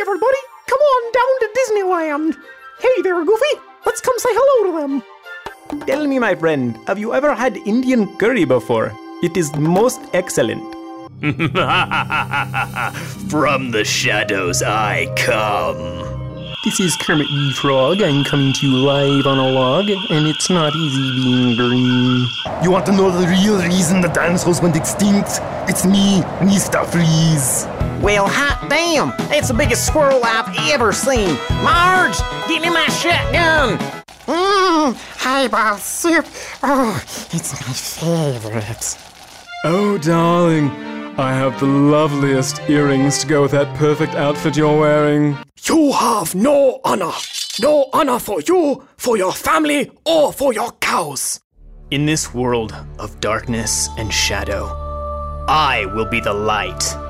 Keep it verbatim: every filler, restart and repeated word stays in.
everybody! Come on down to Disneyland! Hey there, Goofy! Let's come say hello to them! Tell me, my friend, have you ever had Indian curry before? It is most excellent. From the shadows I come. This is Kermit the Frog. I'm coming to you live on a log, and it's not easy being green. You want to know the real reason the dinosaurs went extinct? It's me, Mister Freeze. Well, hot damn! That's the biggest squirrel I've ever seen. Marge, give me my shotgun. Mmm, highball soup. Oh, it's my favorite. Oh, darling, I have the loveliest earrings to go with that perfect outfit you're wearing. You have no honor. No honor for you, for your family, or for your cows. In this world of darkness and shadow, I will be the light.